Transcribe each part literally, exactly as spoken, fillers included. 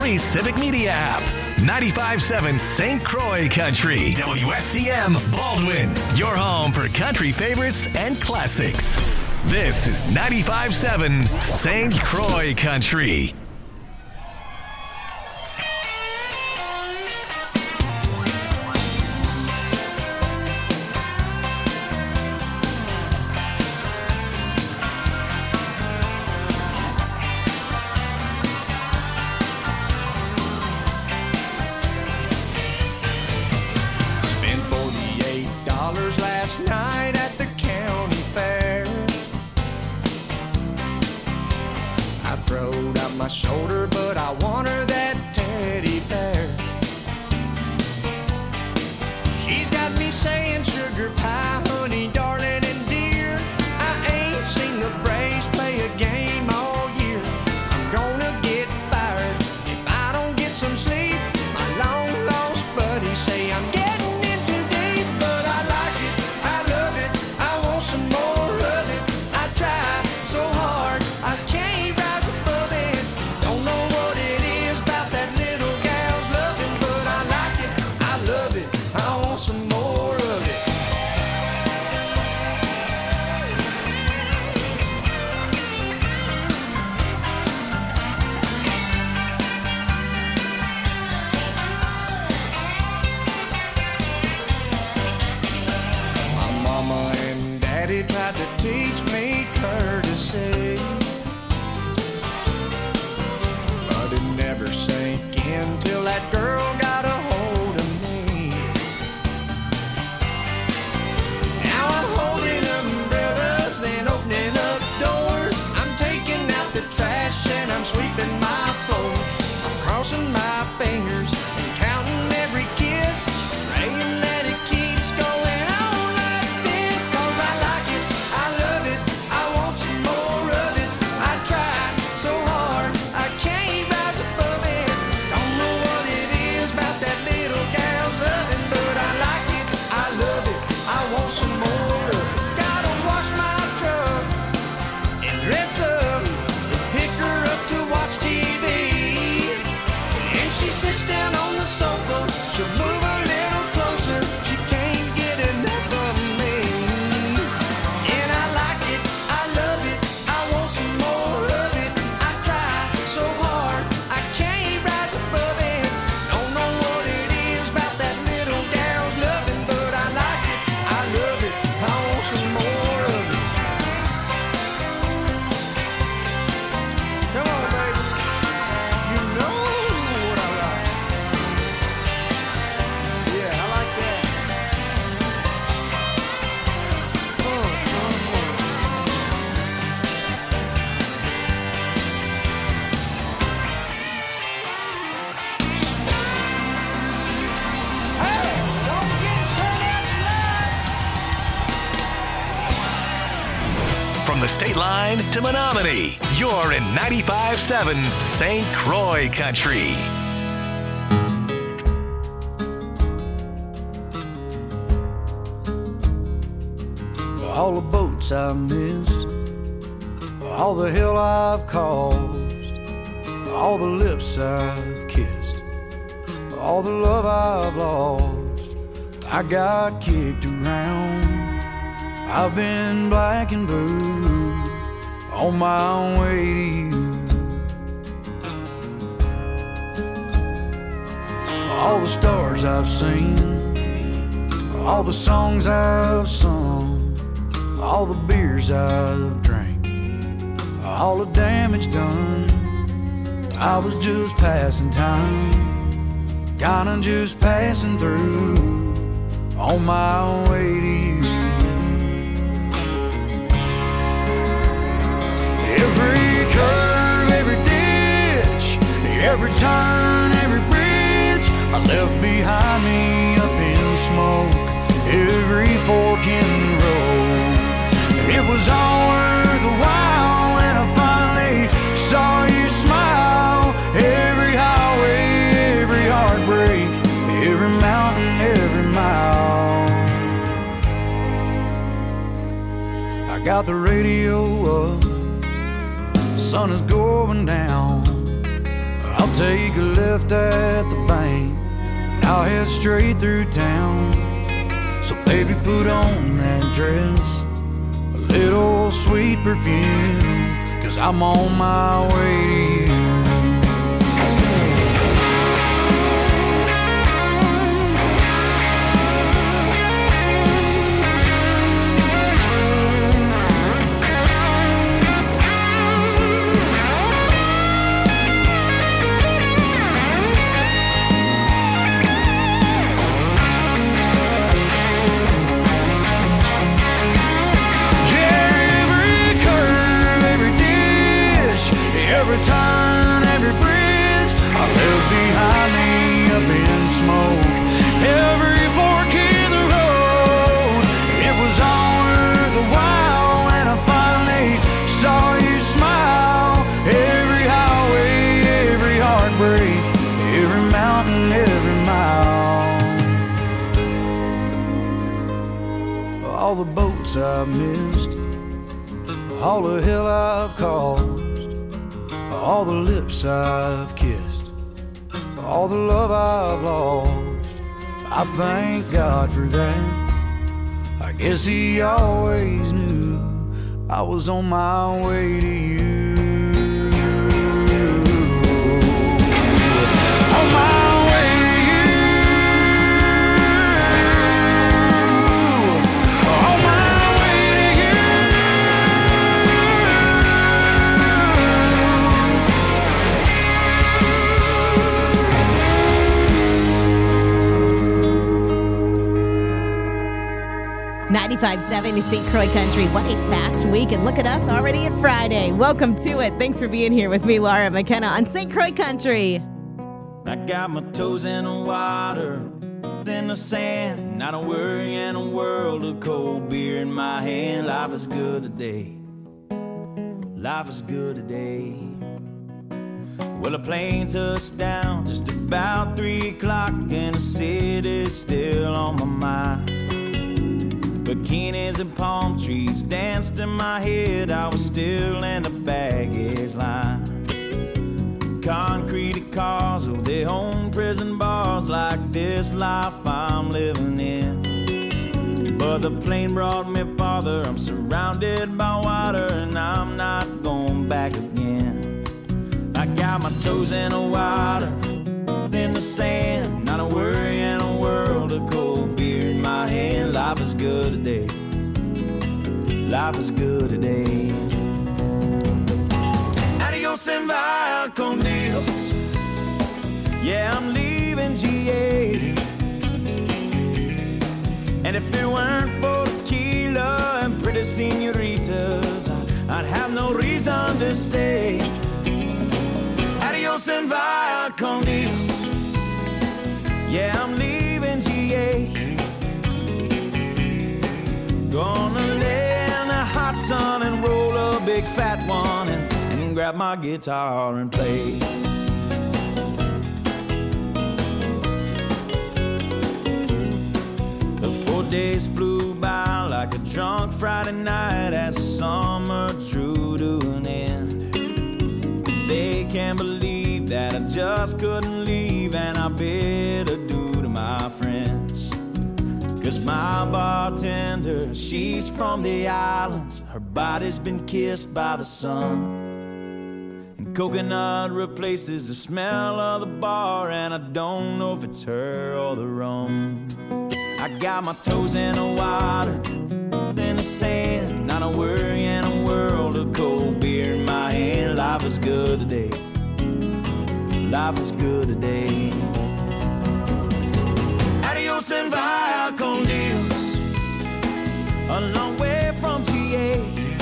Free Civic Media app. ninety-five point seven Saint Croix Country. W S C M Baldwin. Your home for country favorites and classics. This is ninety-five point seven Saint Croix Country. Shoulder, but I want her that teddy bear. She's got me saying sugar pie, honey, darling, and dear. I ain't seen the Braves play a game all year. I'm gonna get fired if I don't get some sleep. My long lost buddies say I'm getting in too deep, but I like it, I love it, I want some more of it. I try so hard, I can't rise above it. Don't know what it is about that little gal's loving, but I like it, I love it, I want some more of it. My mama and daddy tried to teach me courtesy, but it never sank in till that girl got a hold of me. Now I'm holding umbrellas and opening up doors. I'm taking out the trash and I'm sweeping my floor. I'm crossing my fingers and counting every kiss, praying that it keeps going on like this. 'Cause I like it, I love it, I want some more of it. I try so hard, I can't rise above it. Don't know what it is about that little gal's loving, but I like it, I love it, I want some more of it. Gotta wash my truck and dress up and pick her up to watch T V. And she sits down on the sofa, she'll move a little closer, she can't get enough of me. And I like it, I love it, I want some more of it. I try so hard, I can't rise above it. Don't know what it is about that little gal's loving, but I like it, I love it, I want some more of it. Come on, baby, you know what I like. Yeah, I like that. Uh, uh, uh. Hey, don't get turned out lights. From the state line to Menominee, you're in ninety-five point seven Saint Croix Country. All the boats I missed, all the hell I've caused, all the lips I've kissed, all the love I've lost. I got kicked around, I've been black and blue, on my way to you. All the stars I've seen, all the songs I've sung, all the beers I've drank, all the damage done. I was just passing time, kinda just passing through, on my way to you. Every curve, every ditch, every turn, every bridge I left behind me up in smoke, every fork in the road. It was all worth the while when I finally saw you smile. Every highway, every heartbreak, every mountain, every mile. I got the radio up, the sun is going down. I'll take a left at the bank, and I'll head straight through town. So baby, put on that dress, a little sweet perfume, 'cause I'm on my way to you. Every turn, every bridge I left behind me up in smoke. Every fork in the road, it was all worth the while when I finally saw you smile. Every highway, every heartbreak, every mountain, every mile. All the boats I've missed, all the hell I've caused, all the lips I've kissed, all the love I've lost. I thank God for that. I guess He always knew I was on my way to you. On my way to you. On my way to you. ninety-five point seven Saint Croix Country. What a fast week, and look at us already at Friday. Welcome to it. Thanks for being here with me, Laura McKenna, on Saint Croix Country. I got my toes in the water, in the sand, not a worry in a world of cold beer in my hand. Life is good today. Life is good today. Well, a plane touched down just about three o'clock, and the city's still on my mind. Bikinis and palm trees danced in my head. I was still in the baggage line. Concrete cars, oh, they own prison bars like this life I'm living in. But the plane brought me farther. I'm surrounded by water, and I'm not going back again. I got my toes in the water, in the sand, not a worry in a world of cold beer in my hand. Life is good today. Life is good today. Adios and via con Dios. Yeah, I'm leaving G A. And if it weren't for tequila and pretty senoritas, I'd have no reason to stay. Adios and via con Dios. Yeah, I'm leaving G A. Gonna lay in the hot sun and roll a big fat one and, and grab my guitar and play. The four days flew by like a drunk Friday night as the summer drew to an end. They can't believe that I just couldn't leave, and I bid adieu to my friends. 'Cause my bartender, she's from the islands. Her body's been kissed by the sun, and coconut replaces the smell of the bar, and I don't know if it's her or the rum. I got my toes in the water, in the sand, not a worry in a world of cold beer in my hand. Life is good today. Life is good today. Adios and via con Dios. A long way from G A.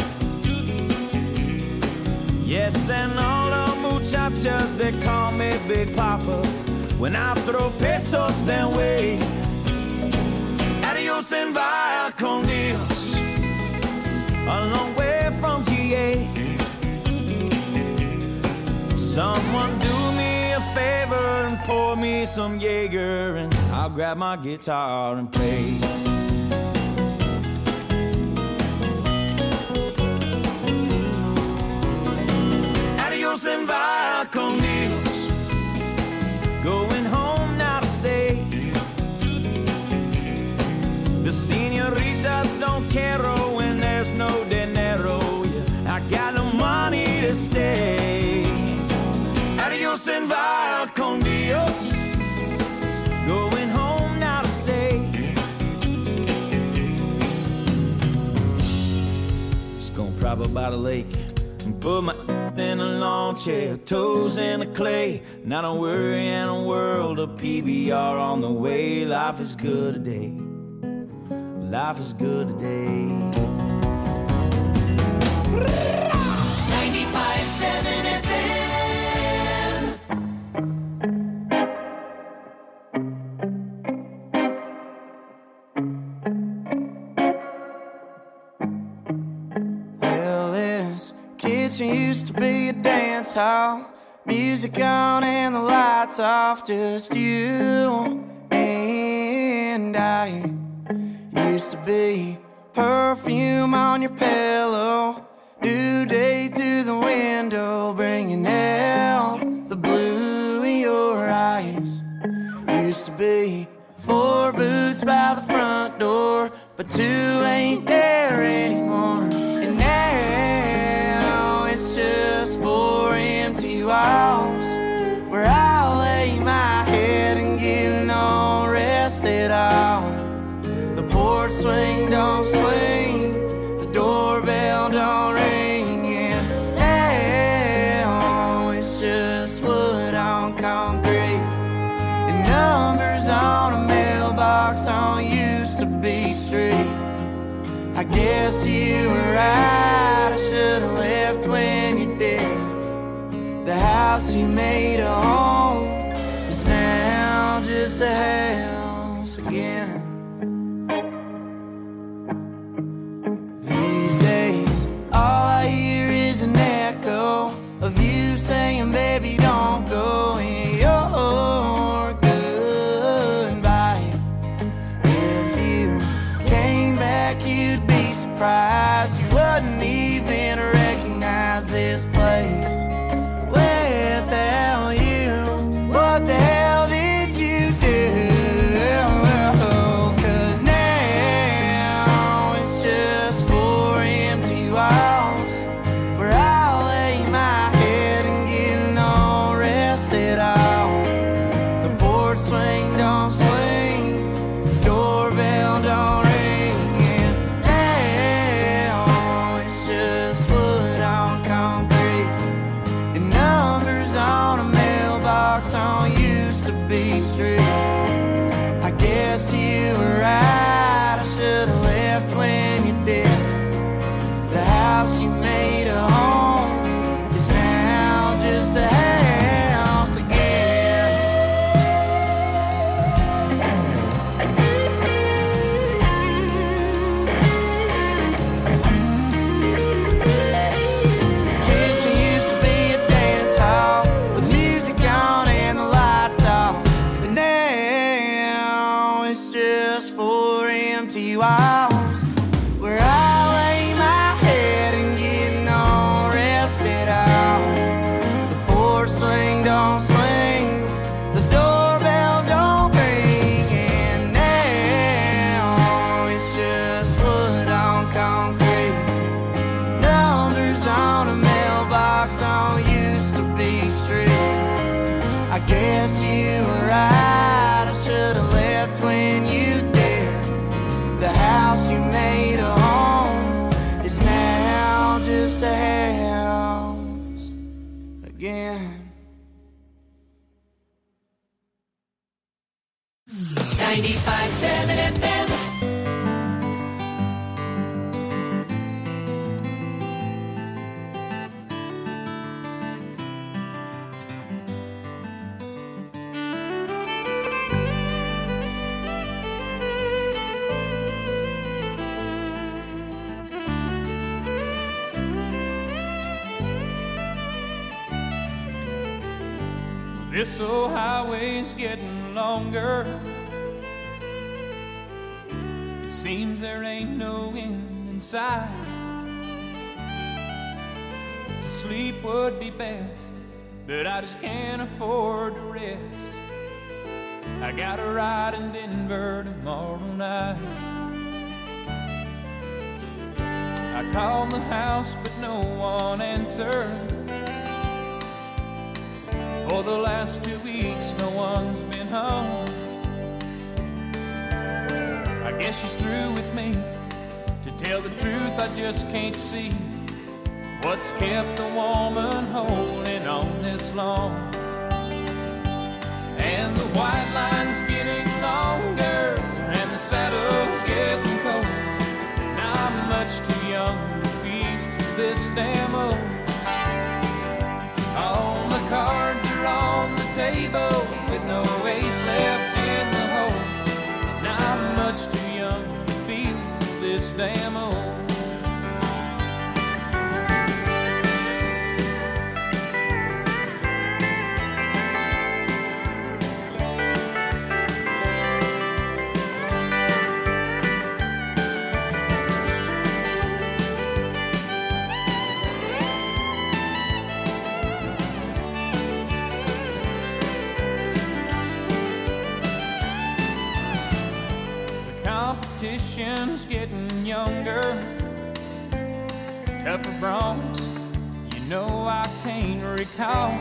Yes, and all the muchachas, they call me Big Papa when I throw pesos their way. Adios and via con Dios. A long way from G A. Someone do me a favor and pour me some Jaeger, and I'll grab my guitar and play. Adios and via con Dios. vaquero when there's no dinero. Yeah, I got no money to stay. Adios and vaya con Dios. Going home now to stay. Just gonna prop up by the lake and put my in a lawn chair, toes in the clay. Not a worry in a world of P B R on the way. Life is good today. Life is good today. ninety-five seven F M. Well, this kitchen used to be a dance hall. Music on and the lights off. Just you and I. Used to be perfume on your pillow. New day through the window, bringing out the blue in your eyes. Used to be four boots by the front door, but two ain't there anymore. And now it's just four empty walls, where I lay my head and get no rest at all. The porch swing don't swing, the doorbell don't ring, and now it's just wood on concrete and numbers on a mailbox on used to be street. I guess you were right, I should've left when you did. The house you made a home is now just a house again. All I hear is an echo of you saying, baby, don't go, and you're goodbye. If you came back, you'd be surprised. You wouldn't even recognize this place without you. What the hell did you do? Cause now it's just four empty walls, where I lay my head and get no rest at all. The porch swing don't swing, the doorbell don't ring, and now it's just wood on concrete and numbers on a mailbox on used to be street. I guess you were right, I should've left when you did. The house you made a home is now just a house again. Kitchen used to be a dance hall with music on and the lights off, but now it's just four empty walls, where I lay my head and get no rest at all. The porch swing don't swing, the doorbell don't ring, and now it's just wood on concrete, numbers on a mailbox on used to be street. I guess you were right, I should've left when you did. The house you made a home is now just a house again. ninety-five seven F M. This old highway's getting longer. It seems there ain't no end in sight. To sleep would be best, but I just can't afford to rest. I got a ride in Denver tomorrow night. Called the house, but no one answered. For the last two weeks, no one's been home. I guess she's through with me. To tell the truth, I just can't see what's kept a woman holding on this long. And the white line's getting longer, and the saddle's getting cold. Now I'm much too young to feel this damn old. All the cards are on the table with no ace left in the hole. Now I'm much too young to feel this damn old. Competition's getting younger, tougher broncs, you know I can't recall.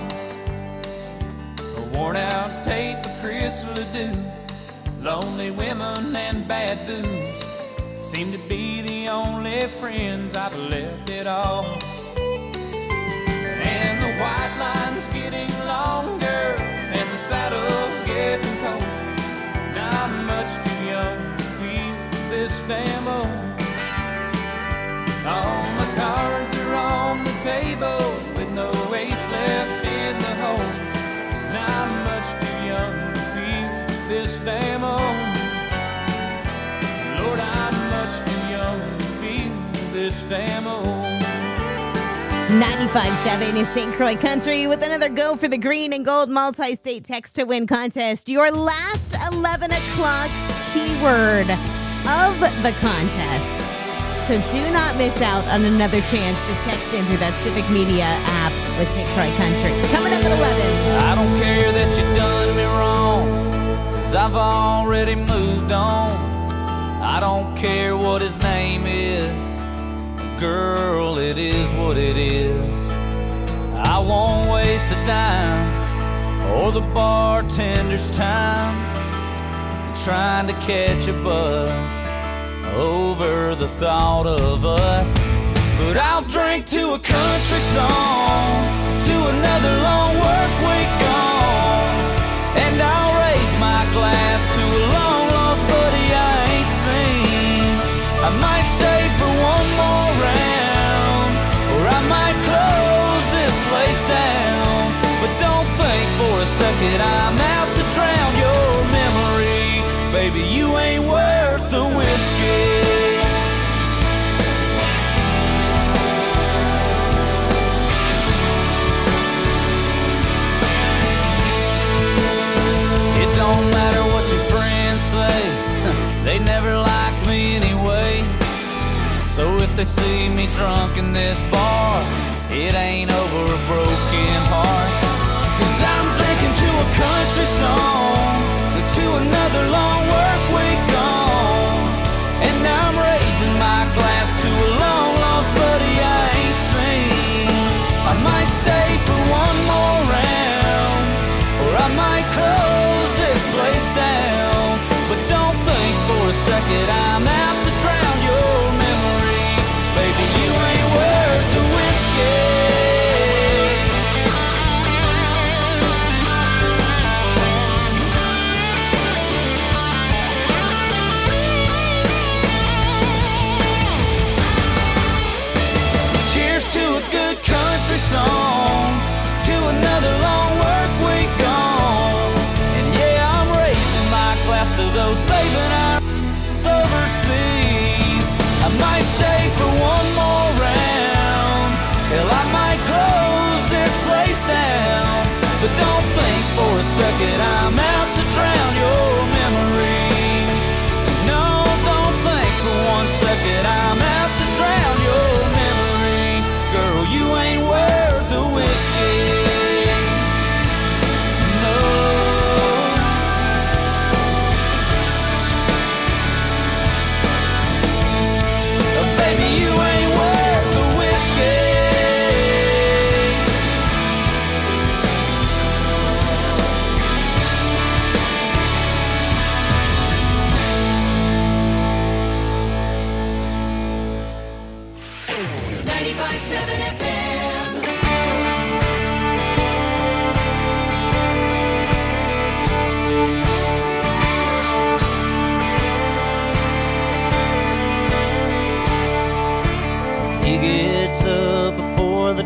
A worn out tape of Chris Ledoux, lonely women and bad booze seem to be the only friends I've left at all. And the white line's getting longer, and the saddle's getting cold. Now I'm much too young this damn old. All my cards are on the table with no ace left in the hole. Now I'm much too young to feel this damn old. Lord, I'm much too young to feel this damn old. ninety-five point seven is Saint Croix Country with another go for the green and gold multi-state text to win contest. Your last eleven o'clock keyword of the contest. So do not miss out on another chance to text in through that Civic Media app with Saint Croix Country. Coming up at eleven. I don't care that you done me wrong, 'cause I've already moved on. I don't care what his name is, girl, it is what it is. I won't waste a dime or the bartender's time trying to catch a buzz over the thought of us. But I'll drink to a country song, to another long work week gone, and I'll raise my glass to a long lost buddy I ain't seen. I might stay for one more round, or I might close this place down. But don't think for a second I'm out to drown your memory. Baby, you ain't worth the whiskey. It don't matter what your friends say, they never liked me anyway. So if they see me drunk in this bar, it ain't over a broken heart. 'Cause I'm drinking to a country song, to another long work week gone, and I'm raising my glass to a long lost buddy I ain't seen. I might stay for one more round, or I might close this place down. But don't think for a second I'm out to drown your memory. Baby, you ain't worth the whiskey. Song, to another long work week gone, and yeah, I'm raising my glass to those saving our overseas. I might stay for one more round, hell, I might close this place down. But don't think for a second I'm out to drown your memory. No, don't think for one second I'm out to drown your memory. Girl, you ain't worth the whiskey. No. Baby, you ain't worth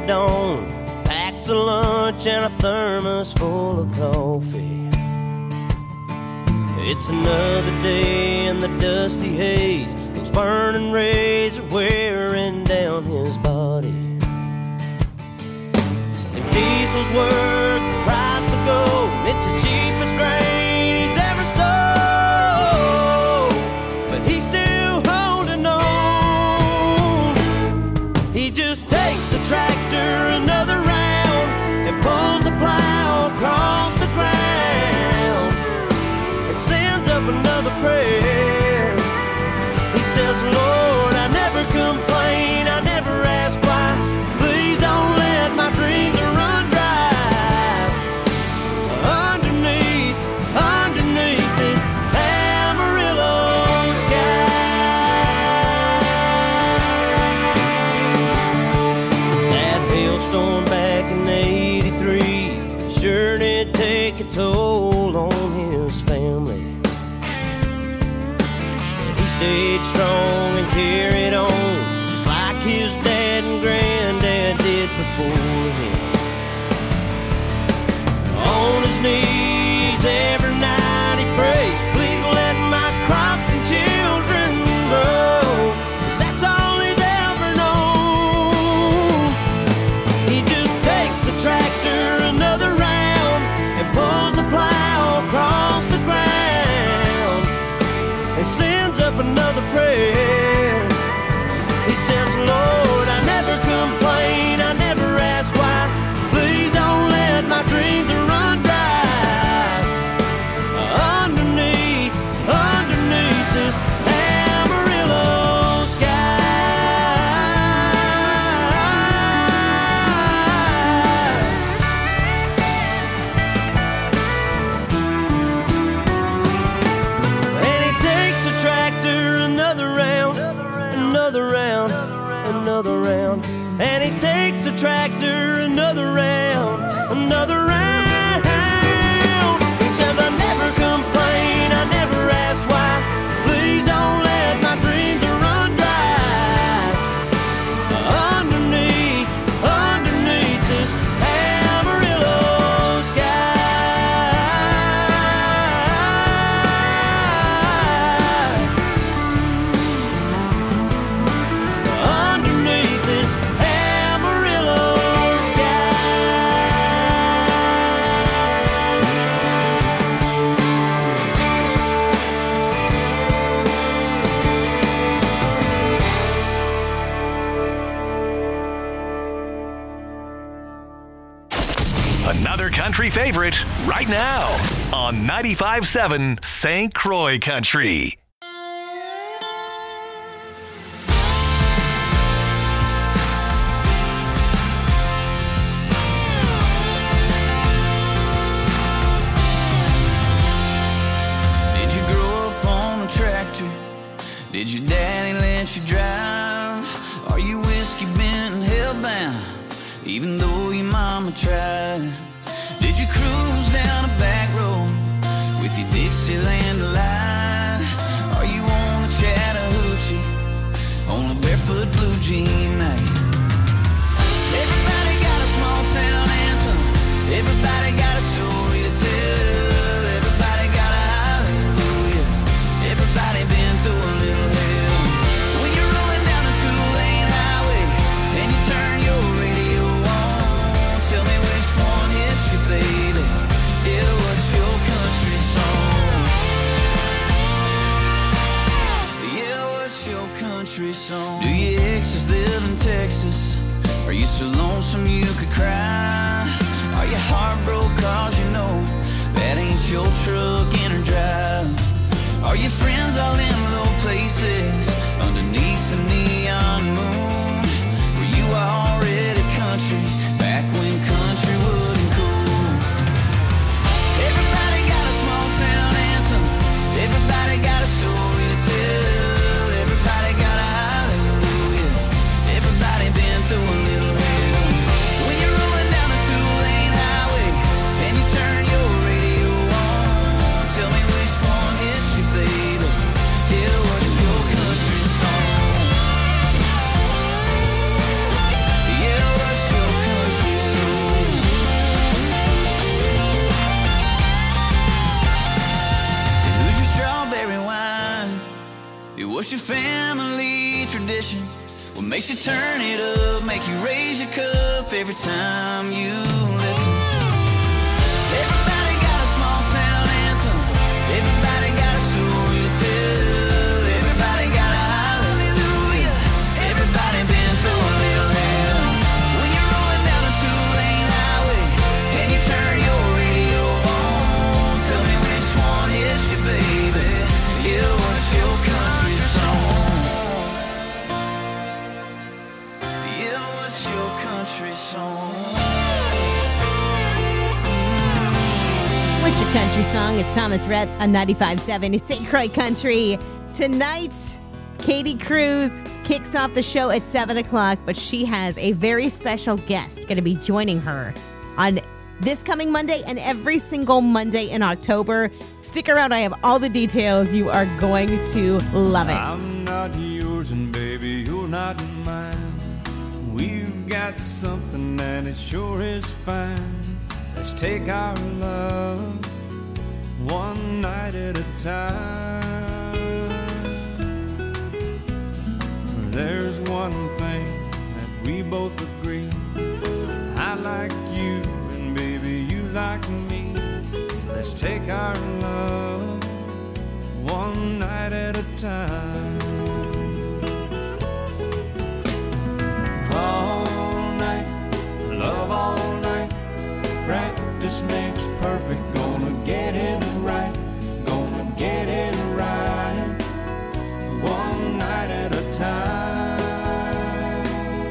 the dawn, packs a lunch and a thermos full of coffee. It's another day in the dusty haze. Those burning rays are wearing down his body. If diesel's worth the price of gold, it's the cheapest grain he's ever sold. But he's still holding on. He just takes the tractor another round and pulls a plow across the ground and sends up another prayer. He says, Lord, I never complain, I never ask why. Please don't let my dreams run dry. Underneath, underneath this Amarillo sky. That hailstorm back in eighty-three sure did take a toll on his family. He stayed strong and carried on, just like his dad and granddad did before him. On his knees every night he prays, please let my crops and children grow, 'cause that's all he's ever known. He just takes the tractor another round and pulls a plow across the ground and sends up another prayer. He says, Lord, I never complain, I never ask why. Please don't let my dreams run dry. Underneath, underneath this Amarillo sky. And he takes the tractor another round, another round, another round. And he takes the tractor another round, another round. He says, I never complain, I never ask why. Please don't let my dreams run dry. Underneath, underneath this Amarillo sky. Underneath this Amarillo sky. Another country favorite right now on ninety-five seven Saint Croix Country. Did you grow up on a tractor? Did your daddy let you drive? Are you whiskey bent and hellbound, even though your mama tried? Did you cruise down a back road with your Dixieland delight? Are you on a Chattahoochee on a barefoot blue jean night? Everybody got a small town anthem. Everybody got a story to tell. Everybody got a hallelujah. Everybody been through a little hell. When you're rolling down a two-lane highway and you turn your radio on, tell me which one hits you, baby. Yeah, what's your country song? Yeah, what's your country song? Do your exes live in Texas? Are you so lonesome you could cry? Are you heartbroken cause you know that ain't your truck in or drive? Are your friends all in low places underneath the neon moon? Were you already country back when country wasn't cool? Everybody got a small town anthem. Everybody got a story to tell. Everybody got a hallelujah. Everybody been through a little hell. When you're rolling down a two-lane highway and you turn your radio on, What's your family tradition? What makes you turn it up, make you raise your cup every time you listen? Everybody got a small town anthem. Everybody got a story to tell. Everybody got a hallelujah. Everybody been through a little hell. When you're rolling down a two-lane highway and you turn your radio on, tell me which one is your baby. Yeah, what's your country song? Yeah, what's your country song? What's your country song? It's Thomas Rhett on ninety-five point seven Saint Croix Country. Tonight, Katie Cruz kicks off the show at seven o'clock, but she has a very special guest going to be joining her on this coming Monday and every single Monday in October. Stick around. I have all the details. You are going to love it. I'm not yours and baby, you're not mine. We've got something and it sure is fine. Let's take our love one night at a time. There's one thing that we both agree. I like you and baby you like me. Let's take our love one night at a time. All night, love all night. Practice makes perfect. Gonna get it right. Gonna get it right. One night at a time.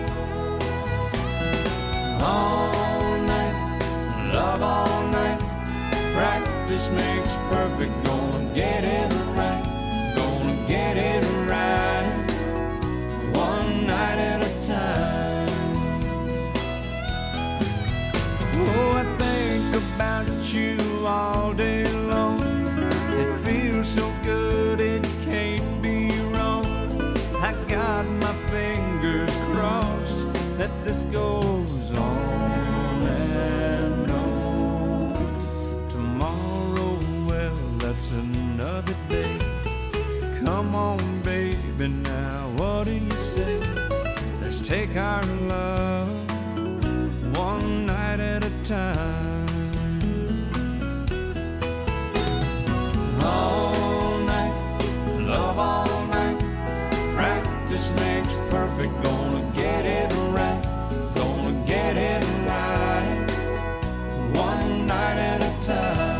All night, love all night. Practice makes perfect. Gonna get it right. Gonna get it right. One night at a time. Oh, I think about you all day long. It feels so good, it can't be wrong. I got my fingers crossed that this goes on and on. Tomorrow, well, that's another day. Come on, baby, now what do you say? Let's take our love one night at a time. All night, love all night. Practice makes perfect. Gonna get it right. Gonna get it right. One night at a time.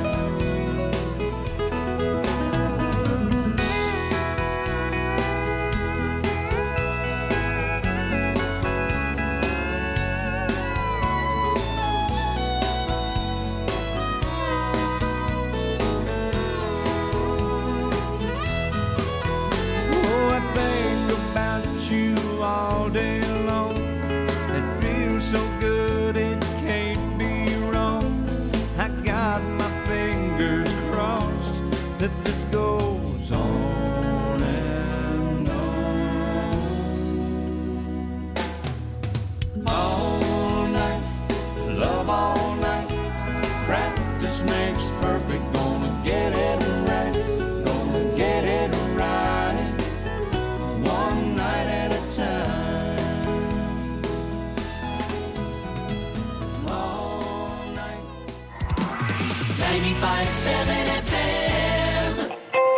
All day long, it feels so good, it can't be wrong. I got my fingers crossed that this goes on and on. All night, love all night. Practice makes perfect. Gonna get it right. Gonna get it right. One night at a time. All night. ninety-five point seven F M.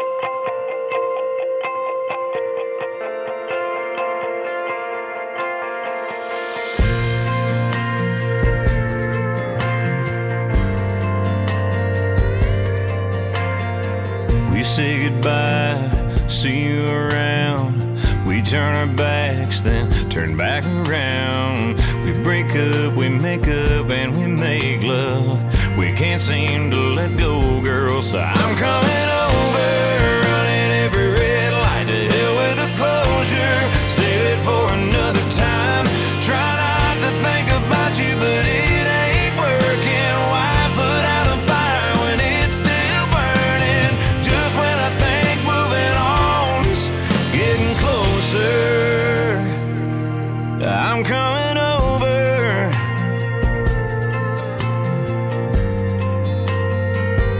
We say goodbye, see you around. We turn our backs, then turn back around. We break up, we make up, and we make love. We can't seem to let go, girl, so I'm coming over, running every red light. To hell with the closure, save it for another time. Try not to think about you, but it ain't working. Why put out a fire when it's still burning? Just when I think moving on's getting closer, I'm coming over.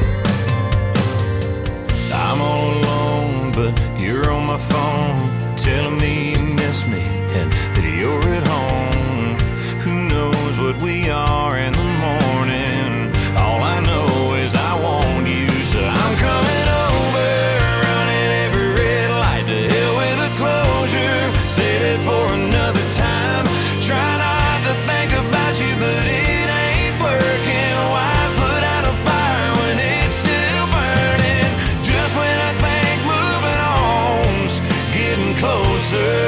my phone, telling me you miss me and that you're at home. Who knows what we are in the morning? All I know is I want you, so I'm coming over, running every red light to hell with a closure. Said it for another time. Try not to think about you, but it ain't working. Why put out a fire when it's still burning? Just when I think moving on's getting closer.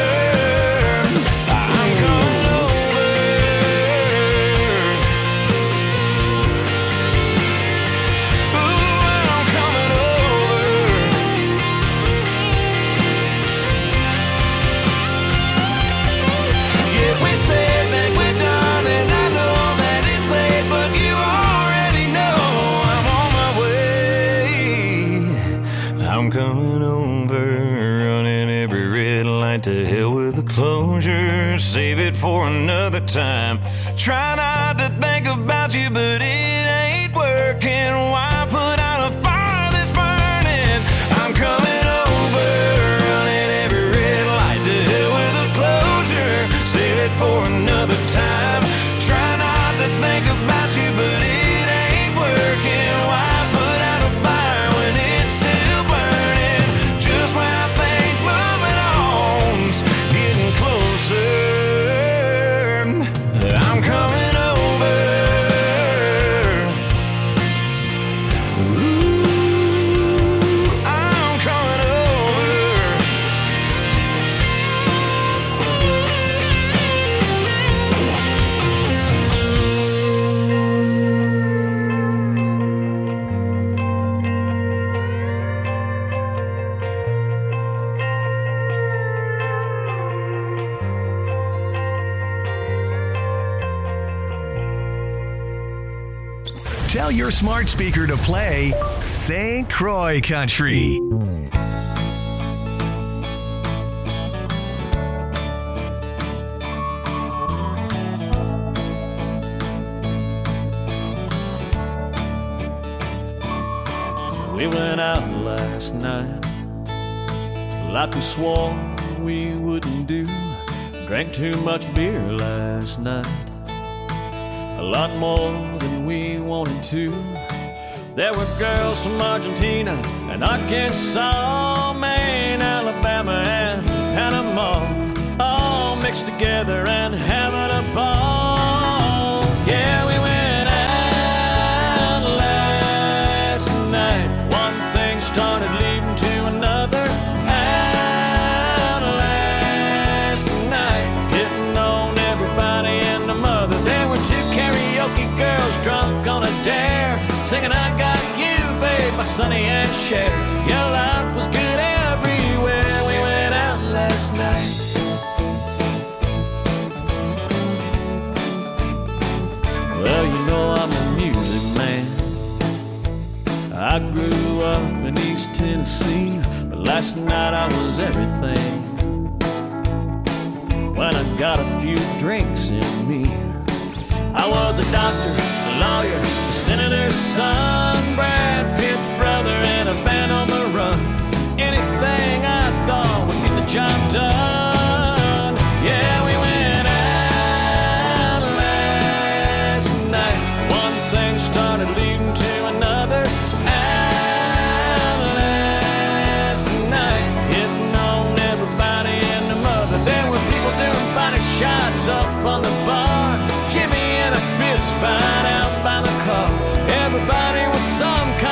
To hell with the closure, save it for another time. Try not to think about you, but it ain't working. Why put out a fire that's burning? I'm coming over, running every red light to hell with a closure, save it for another time. Try not to think about you, but it ain't working. Why put out a fire when it's still burning? Just when I think moving on's getting closer, I'm coming over. Ooh, I'm coming over. Tell your smart speaker to play Saint Croix Country. We went out last night like we swore we wouldn't do. Drank too much beer last night, a lot more than we wanted to. There were girls from Argentina and Arkansas, Maine, Alabama, and Panama, all mixed together and having a ball. Yeah, we went out last night. One thing started leading to another. Out last night, hitting on everybody and the mother. There were two karaoke girls drunk on a dare, singing I Got You, Babe by Sonny and Cher. Your life was good everywhere. We went out last night. Well, you know I'm a music man. I grew up in East Tennessee, but last night I was everything. When I got a few drinks in me, I was a doctor, a lawyer, a senator's son, Brad Pitt's brother, and a band on the run. Anything I thought would get the job done. Yeah, we went out last night. One thing started leading to another. Out last night, hitting on everybody and the mother. There were people doing body shots up on the bar, Jimmy and a fist fight out by the car. Everybody was some kind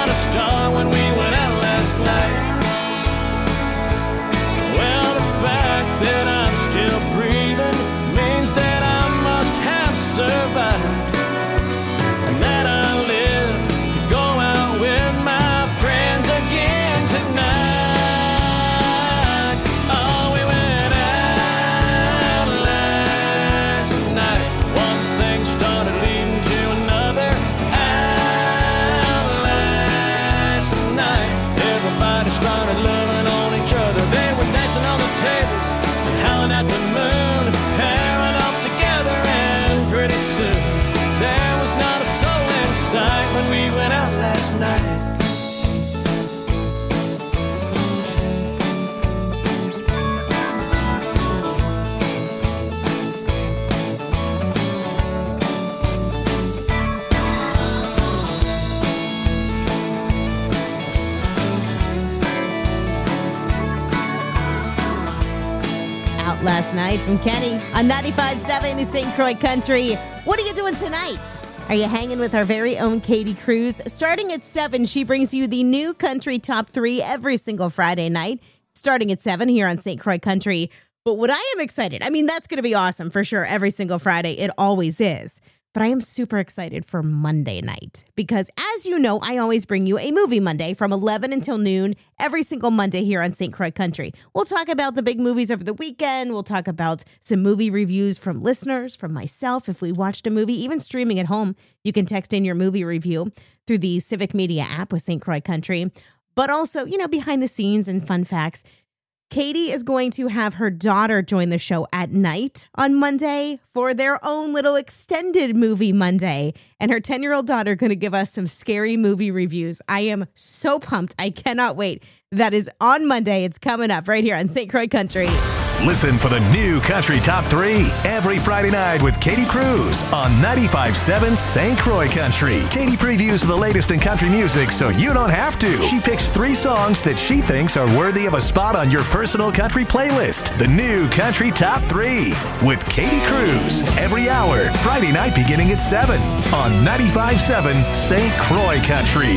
Out last night from Kenny on ninety-five point seven Saint Croix Country. What are you doing tonight? Are you hanging with our very own Katie Cruz? Starting at seven, she brings you the new country top three every single Friday night, starting at seven here on Saint Croix Country. But what I am excited, I mean, that's going to be awesome for sure every single Friday. It always is. But I am super excited for Monday night because, as you know, I always bring you a movie Monday from eleven until noon every single Monday here on Saint Croix Country. We'll talk about the big movies over the weekend. We'll talk about some movie reviews from listeners, from myself. If we watched a movie, even streaming at home, you can text in your movie review through the Civic Media app with Saint Croix Country. But also, you know, behind the scenes and fun facts. Katie is going to have her daughter join the show at night on Monday for their own little extended movie Monday. And her ten-year-old daughter going to give us some scary movie reviews. I am so pumped. I cannot wait. That is on Monday. It's coming up right here on Saint Croix Country. Listen for the new Country Top three every Friday night with Katie Cruz on ninety-five point seven Saint Croix Country. Katie previews the latest in country music so you don't have to. She picks three songs that she thinks are worthy of a spot on your personal country playlist. The new Country Top three with Katie Cruz every hour, Friday night beginning at seven on ninety-five point seven Saint Croix Country.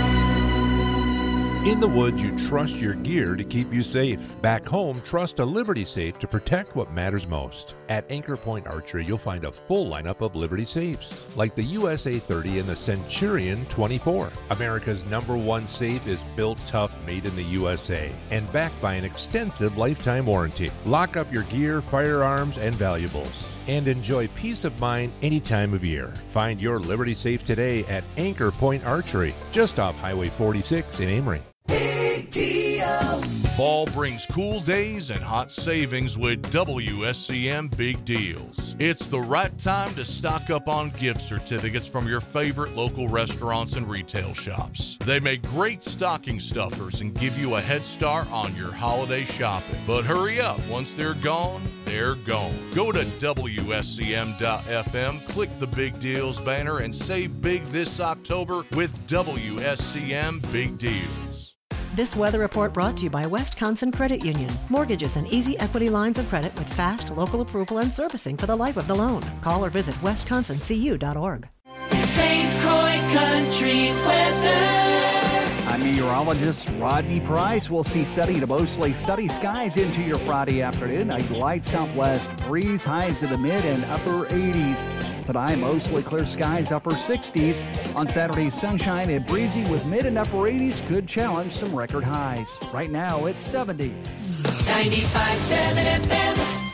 In the woods, you trust your gear to keep you safe. Back home, trust a Liberty Safe to protect what matters most. At Anchor Point Archery, you'll find a full lineup of Liberty Safes, like the U S A thirty and the Centurion twenty-four. America's number one safe is built tough, made in the U S A, and backed by an extensive lifetime warranty. Lock up your gear, firearms, and valuables, and enjoy peace of mind any time of year. Find your Liberty Safe today at Anchor Point Archery, just off Highway forty-six in Amory. Big deals. Fall brings cool days and hot savings with W S C M Big Deals. It's the right time to stock up on gift certificates from your favorite local restaurants and retail shops. They make great stocking stuffers and give you a head start on your holiday shopping. But hurry up, once they're gone, they're gone. Go to W S C M dot F M, click the Big Deals banner, and save big this October with W S C M Big Deals. This weather report brought to you by Wisconsin Credit Union. Mortgages and easy equity lines of credit with fast local approval and servicing for the life of the loan. Call or visit wisconsin c u dot org. Saint Croix Country weather. I'm meteorologist Rodney Price. We'll see sunny to mostly sunny skies into your Friday afternoon. A light southwest breeze, highs in the mid and upper eighties. Tonight, mostly clear skies, upper sixties. On Saturday, sunshine and breezy with mid and upper eighties could challenge some record highs. Right now, it's seventy. ninety-five point seven F M.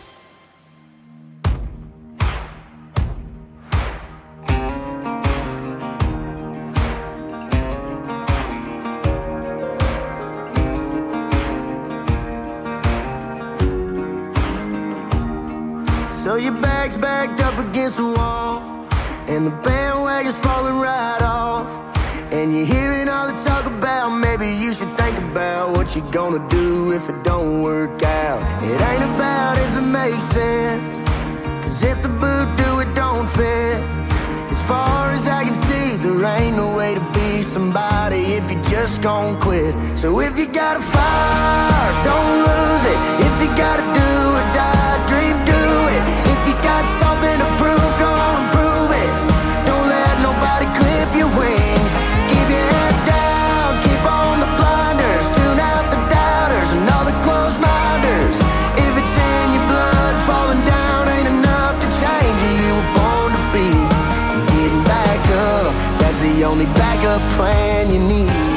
So your bag's backed up against the wall, and the bandwagon's falling right off, and you're hearing all the talk about maybe you should think about what you're gonna do if it don't work out. It ain't about if it makes sense, cause if the boot do it don't fit. As far as I can see, there ain't no way to be somebody if you just gon' quit. So if you got a fire, don't lose it. If you gotta do or die, dream, do it. If you got something to prove, go on and prove it. Don't let nobody clip your wings. Keep your head down, keep on the blinders. Tune out the doubters and all the closed minders. If it's in your blood, falling down ain't enough to change you. You were born to be. Getting back up, that's the only backup plan you need.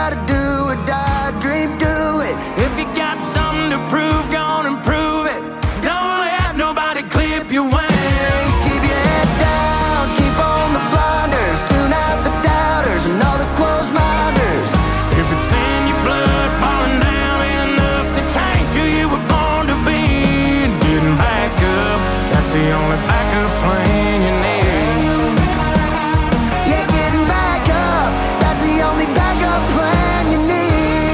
gotta do it, die, dream, do it. If you got something to prove, go on and prove it. Don't let nobody clip your wings. Keep your head down, keep on the blinders. Tune out the doubters and all the closed minders. If it's in your blood, falling down ain't enough to change who you were born to be. And getting back up, that's the only backup plan you need. Yeah, getting back up, that's the only backup plan you need.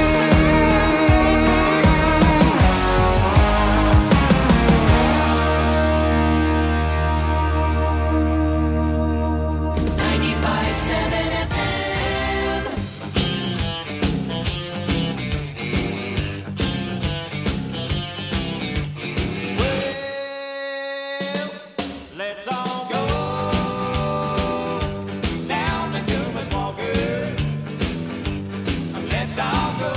ninety-five seven F M. Let's all go down to Dumas Walker. Let's all go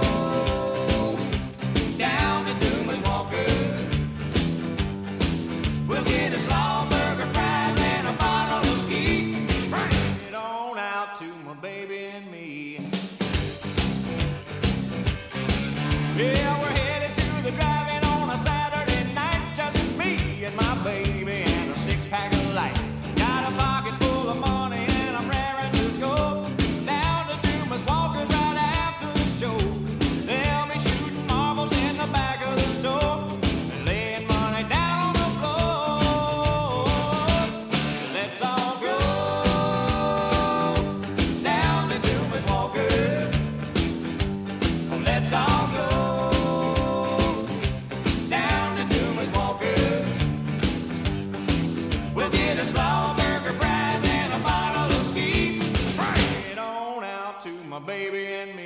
down to Dumas Walker. We'll get a slaw burger, fries, and a bottle of ski. Bring it on out to my baby and me. Yeah, we're headed to the drive-in on a Saturday night. Just me and my baby and a six-pack of light. Got a pocket full of money and I'm raring to go down to Dumas Walker right after the show. They'll be shooting marbles in the back of the store and laying money down on the floor. Let's all go down to Dumas Walker. Let's all go down to Dumas Walker. We'll get a slaw burger, fries, and a bottle of ski. Bring it on out to my baby and me.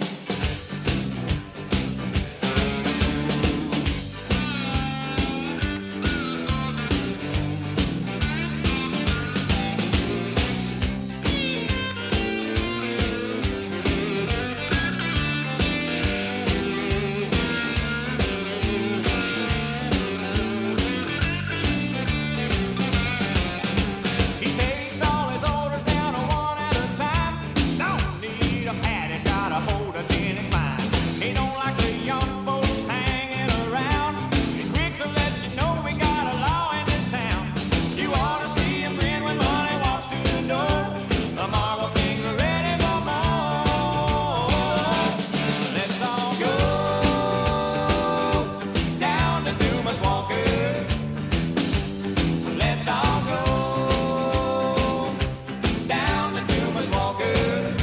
He takes all his orders down one at a time. Don't need a pad, he's got a photogenic mind. He don't like the young folks hanging around. He's quick to let you know we got a law in this town. You ought to see him grin when money walks through the door. The Marble Kings are ready for more. Let's all go down to Dumas Walker. Let's all go down to Dumas Walker.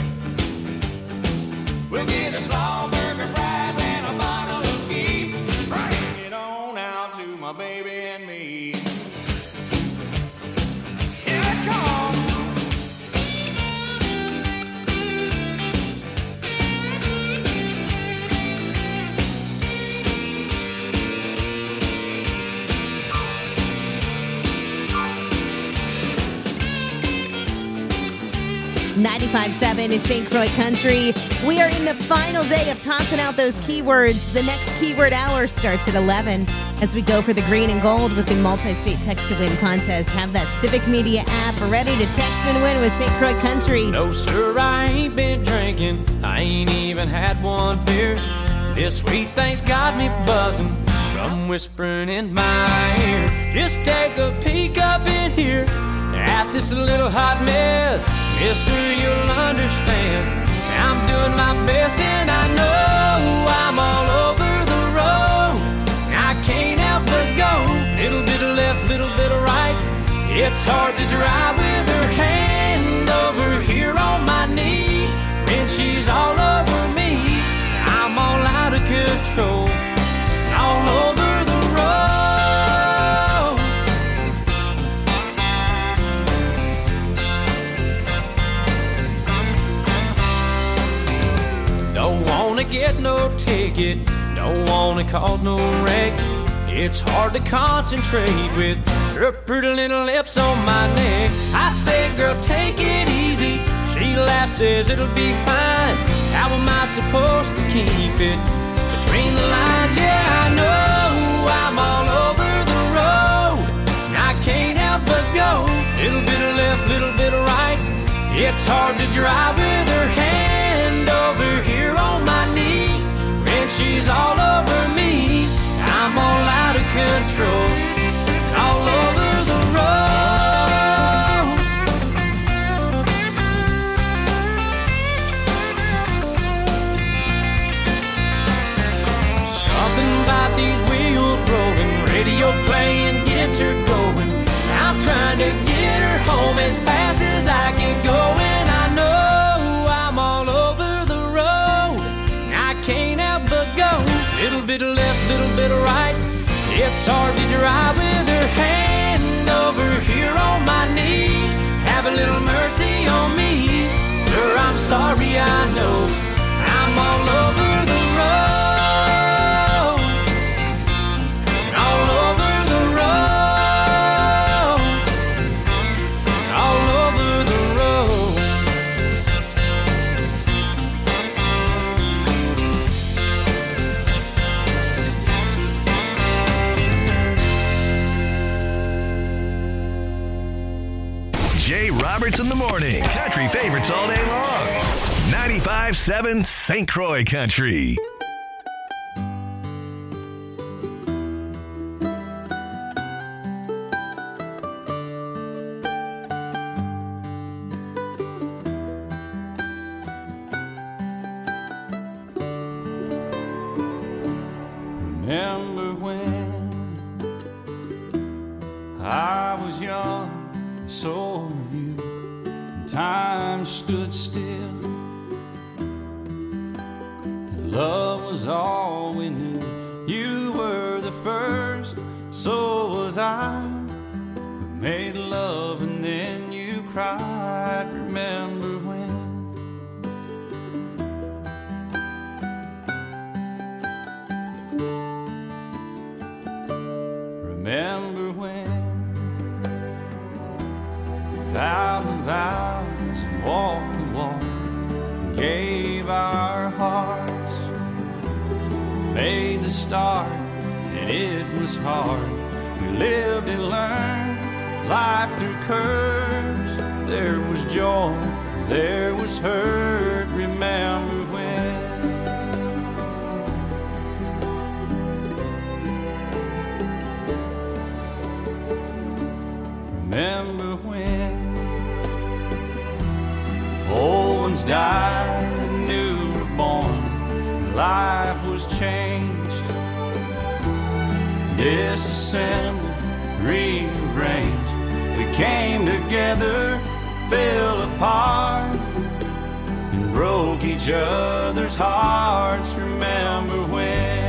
We'll get a slaw burger, fries, and a bottle of ski. Bring it on out to my baby and me. Here it comes. ninety-five seven is Saint Croix Country. We are in the final day of tossing out those keywords. The next keyword hour starts at eleven as we go for the green and gold with the multi-state text-to-win contest. Have that Civic Media app ready to text and win with Saint Croix Country. No, sir, I ain't been drinking. I ain't even had one beer. This sweet thing's got me buzzing from whispering in my ear. Just take a peek up in here at this little hot mess. Mister, you'll understand. I'm doing my best and I know I'm all over the road. I can't help but go. Little bit of left, little bit of right. It's hard to drive with her hand over here on my knee. When she's all over me, I'm all out of control. All over the road. Don't wanna get no ticket, don't wanna cause no wreck. It's hard to concentrate with her pretty little lips on my neck. I say, girl, take it easy. She laughs, says it'll be fine. How am I supposed to keep it between the lines? Yeah, I know I'm all over the road. I can't help but go. Little bit of left, little bit of right. It's hard to drive with her hand over radio playing gets her going. I'm trying to get her home as fast as I can go. And I know I'm all over the road, I can't help but go. Little bit of left, little bit of right, it's hard to drive with her hand over here on my knee. Have a little mercy on me, sir, I'm sorry, I know I'm all over the road, all over the road, all over the road. Jay Roberts in the morning. Country favorites all day long. ninety-five seven Saint Croix Country. Remember when I was young, and so were you, and time stood still, and love was all we knew. You were the first, so was I. We made love and then you cried. Remember when? Remember when we vowed the vows and walked the walk and gave our hearts, made the start, and it was hard. We lived and learned life through curves. There was joy, there was hurt. Remember when? Remember when old ones died and new were born, and life was changed, disassembled, rearranged. We came together, fell apart, and broke each other's hearts. Remember when?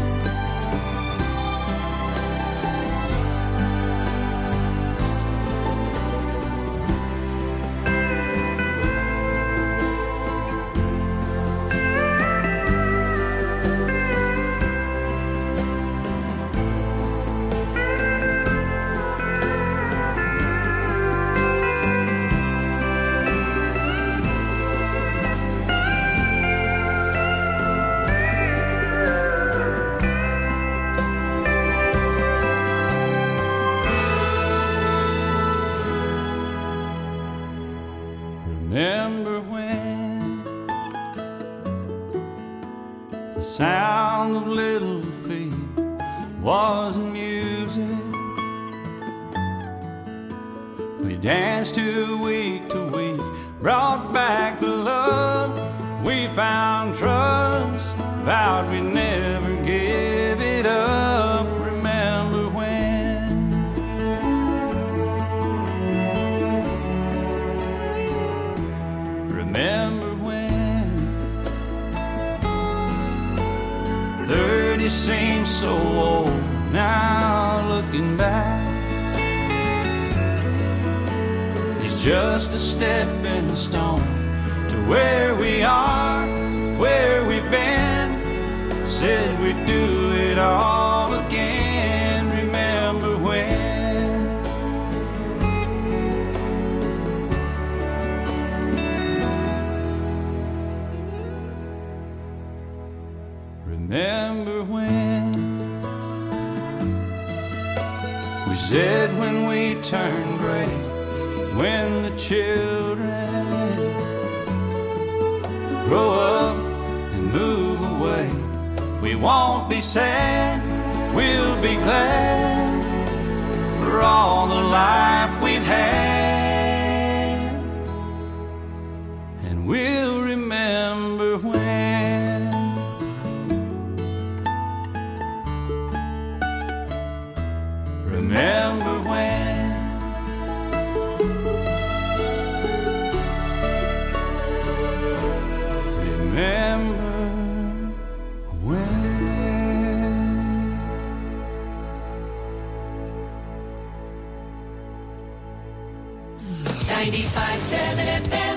Remember when the sound of little feet was music? We danced to week to week, brought back the love. We found trust, vowed we'd never give it up. Remember when? Remember when thirty seems so old now, looking back. It's just a stepping stone to where we are, where we've been. Said we'd do it all again. Remember when? Remember when we said when we turn gray, when the children grow up and move away, we won't be sad, we'll be glad for all the life we've had, and we'll remember when. ninety-five point seven F M.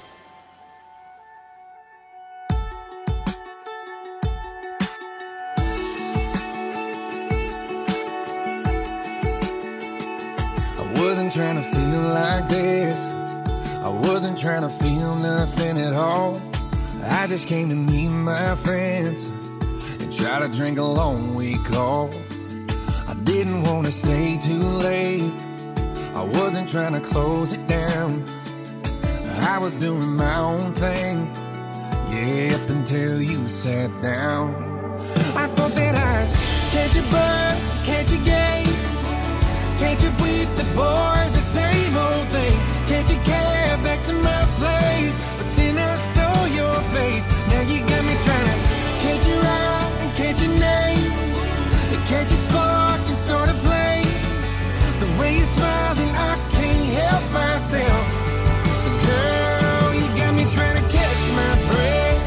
I wasn't trying to feel like this. I wasn't trying to feel nothing at all. I just came to meet my friends and try to drink a long week off. I didn't want to stay too late. I wasn't trying to close it down. I was doing my own thing, yeah, up until you sat down. I thought that I'd catch a buzz, catch a game, catch up with the boys, the same old thing. Catch a cab back to my place, but then I saw your face. Now you got me trying to catch your eye and catch your name, and catch a spark and start a flame. The way you're smiling, I can't help myself. Girl, you got me trying to catch my breath.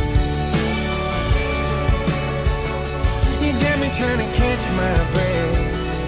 You got me trying to catch my breath.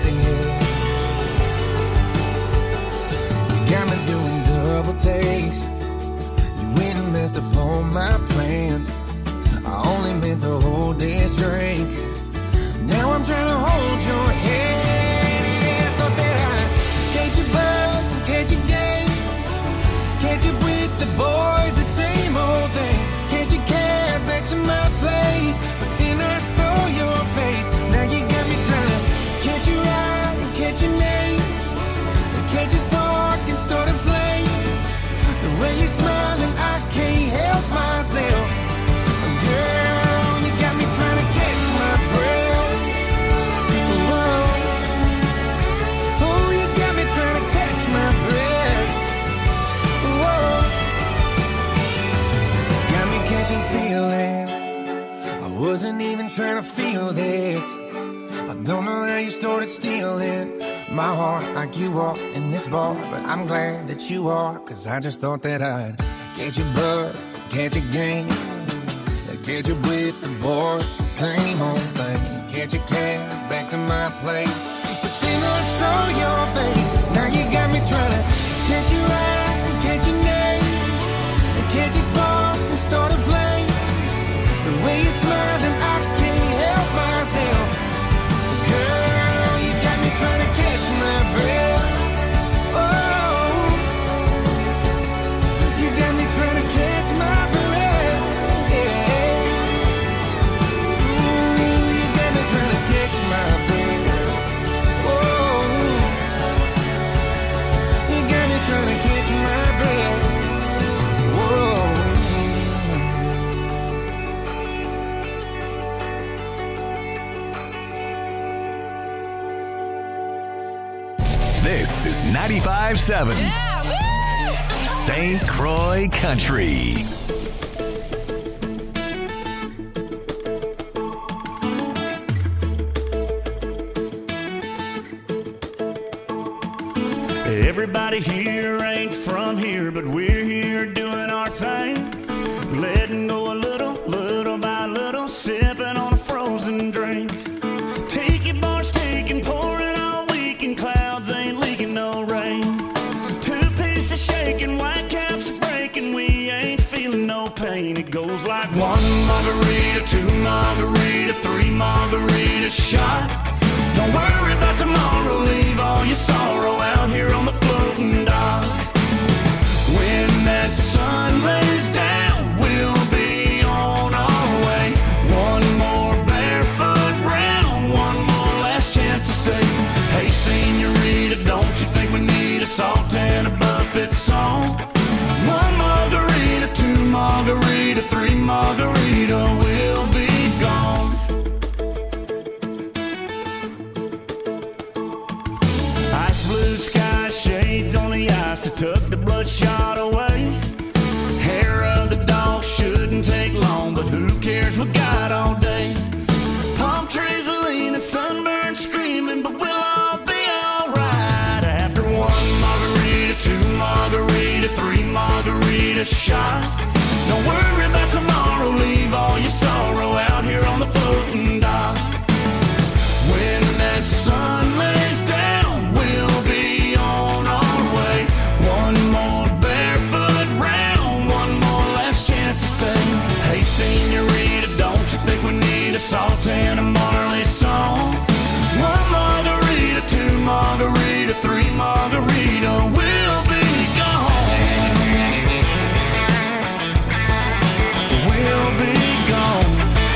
Got me doing double takes. You went and messed up all my plans. I only meant to hold this drink. Now I'm trying to hold your hand. Yeah, I thought that I'd catch a buzz and catch a game, catch up with the boys, the same old thing. Catch a cab back to my place, but then I saw your face. Now you got me trying to catch your eye and catch your name, and catch a spark and start a flame. The way you're smiling, I can't help myself. Girl, you got me trying to catch my breath. Whoa. Oh, you got me trying to catch my breath. Whoa. Got me catching feelings. I wasn't even trying to feel this. I don't know how you started stealing my heart like you are in this bar, but I'm glad that you are, cause I just thought that I'd catch a buzz, catch a game, catch up with the boys, the same old thing. Catch a cab back to my place, but then I saw your face. Now you got me trying to catch your eye and catch your name, and catch a spark and start a flame. The way you're smiling, I can't help myself. Girl, you got me trying to catch my breath. Oh, you got me trying to catch my breath. Yeah. Ooh, you got me trying to catch my breath. Oh, you got me trying to catch my breath. Whoa. This is ninety-five point seven Saint Croix Country. Everybody here ain't from here, but we're here doing our thing. Letting go a little, little by little, sipping on a frozen drink. Take it, bars, take and pour it all weekend. Clouds ain't leaking no rain. Two pieces shaking, white caps are breaking. We ain't feeling no pain. It goes like one margarita, two margarita, three margarita shot. Don't worry about tomorrow, leave all your sorrow out here on the floating dock. When that sun lays down, we'll be on our way. One more barefoot round, one more last chance to say, hey senorita, don't you think we need a salt and a buffet song? One margarita, two margarita, three margarita, we'll be gone. Ice blue sky, shades on the ice to tuck the bloodshot away. Hair of the dog shouldn't take long, but who cares, we got all day. Palm trees are leaning, sunburned screaming, but we'll all be alright. After one margarita, two margarita, three margarita shot. Don't worry about tomorrow, leave all your sorrow out here on the floating dock. When that sun lays down, we'll be on our way. One more salt and a Marley song. One margarita, two margarita, three margarita, we'll be gone. We'll be gone.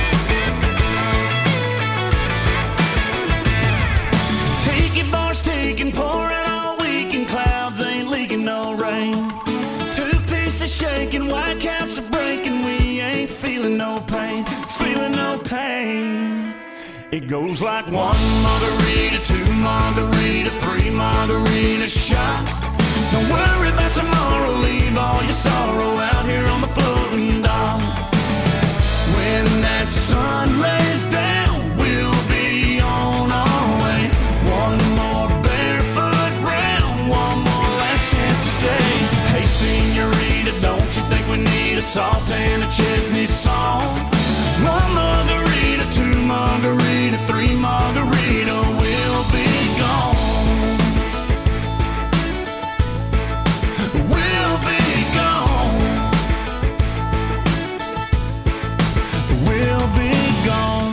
Take it, bars taking, pouring all weekend, clouds ain't leaking no rain. Two pieces shaking, white caps are breaking, we ain't feeling no pain, feeling no pain. It goes like one margarita, two margarita, three margarita shot. Don't worry about tomorrow, leave all your sorrow out here on the floating dock. When that sun lays down, we'll be on our way. One more barefoot round, one more last chance to say, hey senorita, don't you think we need a salt and a Chesney song? One margarita, two margarita, three margarita, we'll be gone. We'll be gone. We'll be gone.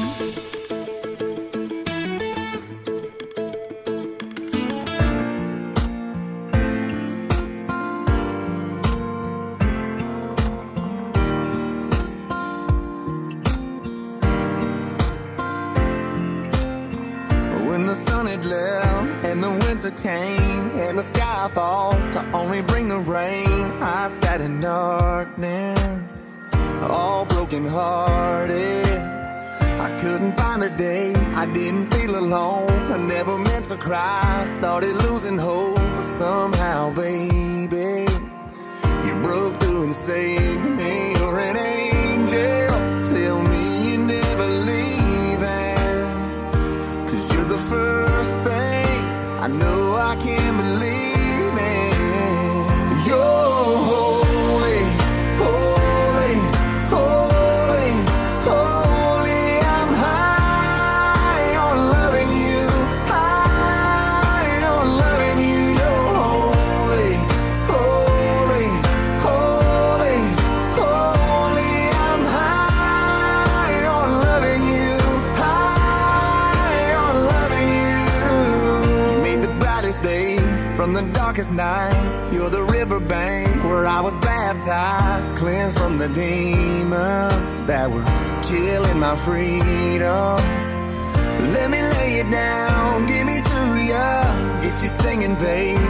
When the sun had left and the winter came and the sky thought to only bring the rain, I sat in darkness, all broken hearted. I couldn't find a day I didn't feel alone. I never meant to cry, started losing hope, but somehow, baby, you broke through and saved me. You're an angel, tell me you're never leaving, 'cause you're the first thing I know I can believe in. You're holy, holy, holy, holy. I'm high on loving you, high on loving you. You're holy, holy, holy, holy. I'm high on loving you, high on loving you. You made the brightest days from the darkest nights. You're the riverbank where I was baptized, cleansed from the demons that were killing my freedom. Let me lay it down, give me to ya, get you singing, babe.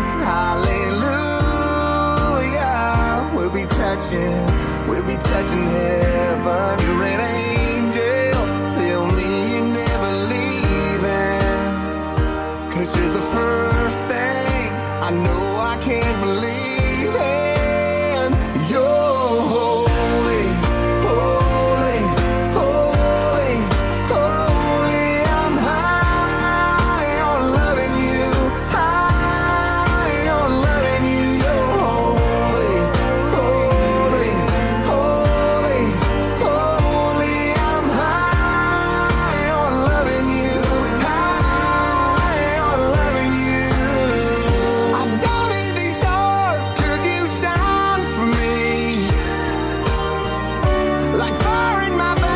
Hallelujah. We'll be touching, we'll be touching heaven. You're an angel, tell me you're never leaving, 'cause you're the first thing I know I can't believe in. You're holy, holy, holy, holy. I'm high on loving you, high on loving you. You're holy, holy, holy, holy. I'm high on loving you, high on loving you. I don't need these stars 'cause you shine for me, like fire in my back.